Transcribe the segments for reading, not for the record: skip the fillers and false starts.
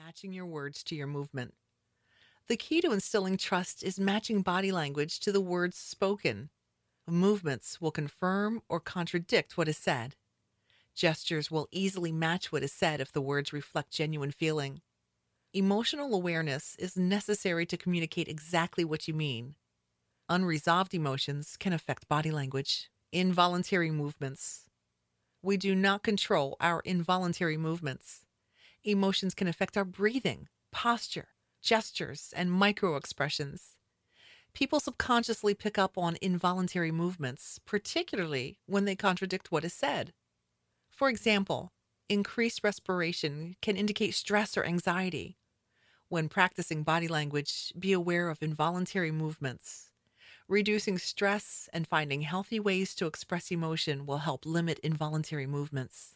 matching your words to your movement. The key to instilling trust is matching body language to the words spoken. Movements will confirm or contradict what is said. Gestures will easily match what is said if the words reflect genuine feeling. Emotional awareness is necessary to communicate exactly what you mean. Unresolved emotions can affect body language. Involuntary movements. We do not control our involuntary movements. Emotions can affect our breathing, posture, gestures, and micro-expressions. People subconsciously pick up on involuntary movements, particularly when they contradict what is said. For example, increased respiration can indicate stress or anxiety. When practicing body language, be aware of involuntary movements. Reducing stress and finding healthy ways to express emotion will help limit involuntary movements.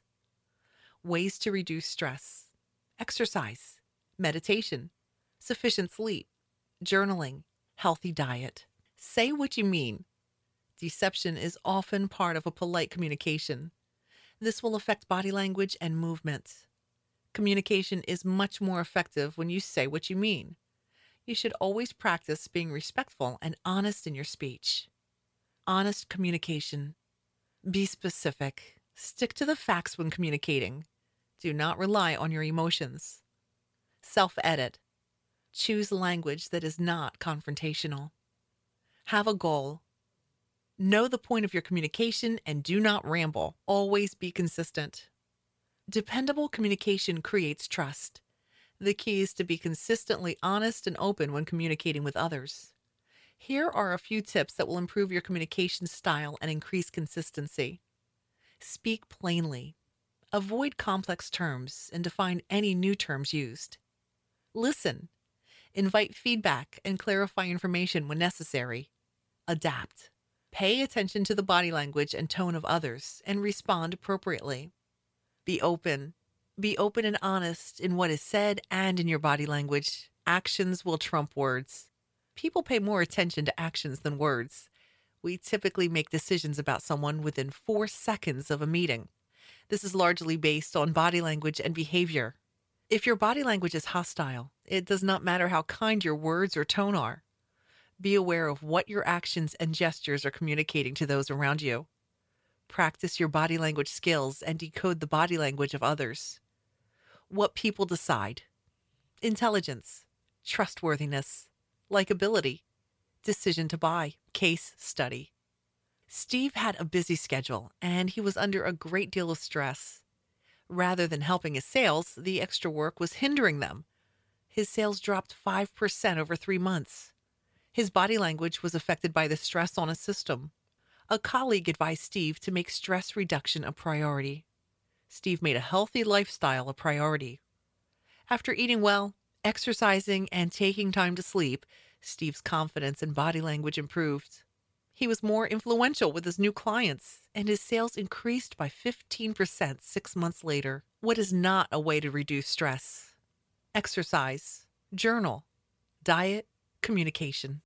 Ways to reduce stress: exercise, meditation, sufficient sleep, journaling, healthy diet. Say what you mean. Deception is often part of a polite communication. This will affect body language and movement. Communication is much more effective when you say what you mean. You should always practice being respectful and honest in your speech. Honest communication. Be specific. Stick to the facts when communicating. Do not rely on your emotions. Self-edit. Choose language that is not confrontational. Have a goal. Know the point of your communication and do not ramble. Always be consistent. Dependable communication creates trust. The key is to be consistently honest and open when communicating with others. Here are a few tips that will improve your communication style and increase consistency. Speak plainly. Avoid complex terms and define any new terms used. Listen. Invite feedback and clarify information when necessary. Adapt. Pay attention to the body language and tone of others and respond appropriately. Be open. Be open and honest in what is said and in your body language. Actions will trump words. People pay more attention to actions than words. We typically make decisions about someone within 4 seconds of a meeting. This is largely based on body language and behavior. If your body language is hostile, it does not matter how kind your words or tone are. Be aware of what your actions and gestures are communicating to those around you. Practice your body language skills and decode the body language of others. What people decide: intelligence, trustworthiness, likability, decision to buy, case study. Steve had a busy schedule and he was under a great deal of stress. Rather than helping his sales, the extra work was hindering them. His sales dropped 5% over 3 months. His body language was affected by the stress on his system. A colleague advised Steve to make stress reduction a priority. Steve made a healthy lifestyle a priority. After eating well, exercising, and taking time to sleep, Steve's confidence and body language improved. He was more influential with his new clients, and his sales increased by 15% 6 months later. What is not a way to reduce stress? Exercise, journal, diet, communication.